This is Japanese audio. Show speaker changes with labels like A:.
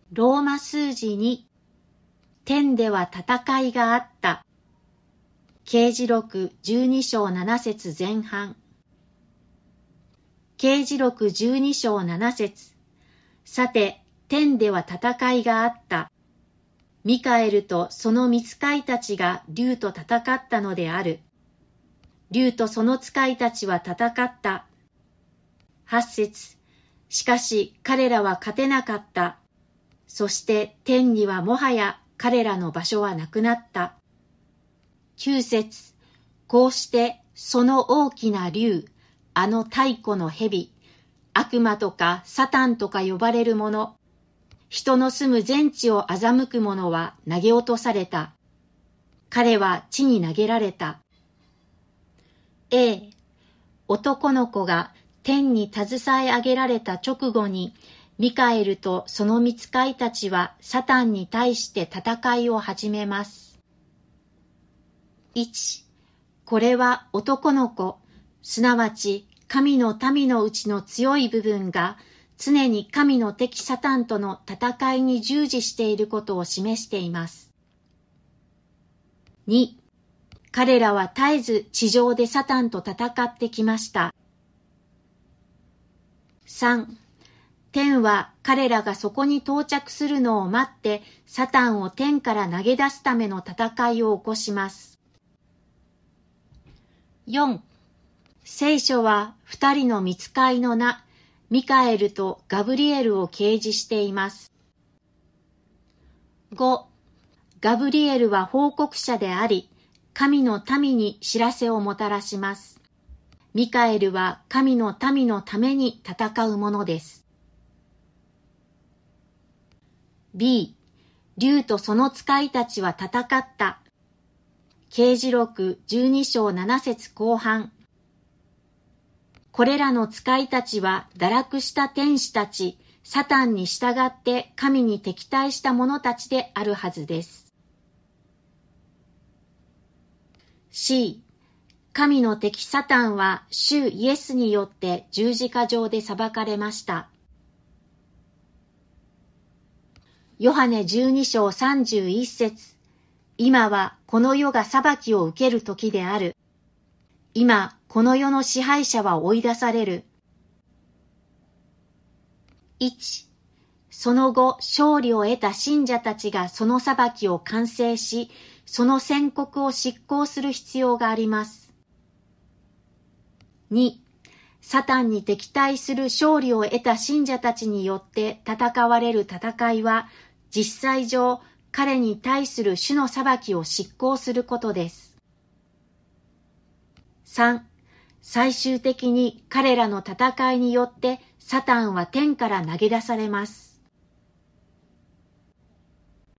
A: ローマ数字2、天では戦いがあった。啓示録12章7節前半。啓示録12章7節。さて、天では戦いがあった。ミカエルとその御使いたちが竜と戦ったのである。竜とその使いたちは戦った。8節。しかし彼らは勝てなかった。そして天にはもはや彼らの場所はなくなった。9節。こうしてその大きな竜、あの太古の蛇、悪魔とかサタンとか呼ばれるもの、人の住む全地を欺く者は投げ落とされた。彼は地に投げられた。A、男の子が天に携え上げられた直後に、ミカエルとその御使いたちはサタンに対して戦いを始めます。1、これは男の子、すなわち神の民のうちの強い部分が常に神の敵サタンとの戦いに従事していることを示しています。2、彼らは絶えず地上でサタンと戦ってきました。3、天は彼らがそこに到着するのを待ってサタンを天から投げ出すための戦いを起こします。4、聖書は二人の御使いの名、ミカエルとガブリエルを掲示しています。5、ガブリエルは報告者であり、神の民に知らせをもたらします。ミカエルは神の民のために戦うものです。B、竜とその使いたちは戦った。啓示録12章7節後半。これらの使いたちは堕落した天使たち、サタンに従って神に敵対した者たちであるはずです。C、神の敵サタンは主イエスによって十字架上で裁かれました。ヨハネ12章31節。今はこの世が裁きを受ける時である。今、この世の支配者は追い出される。1、その後、勝利を得た信者たちがその裁きを完成し、その宣告を執行する必要があります。2、サタンに敵対する勝利を得た信者たちによって戦われる戦いは、実際上、彼に対する主の裁きを執行することです。3、最終的に彼らの戦いによってサタンは天から投げ出されます。